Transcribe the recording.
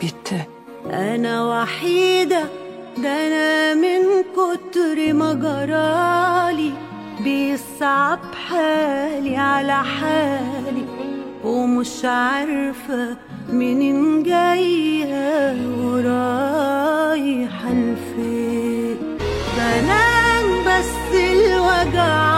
bitti. أنا وحيدة، ده أنا من كتر ما جرالي بيصعب حالي على حالي، ومش عارفة منين جاية ورايحة لفين. بنام بس الوجع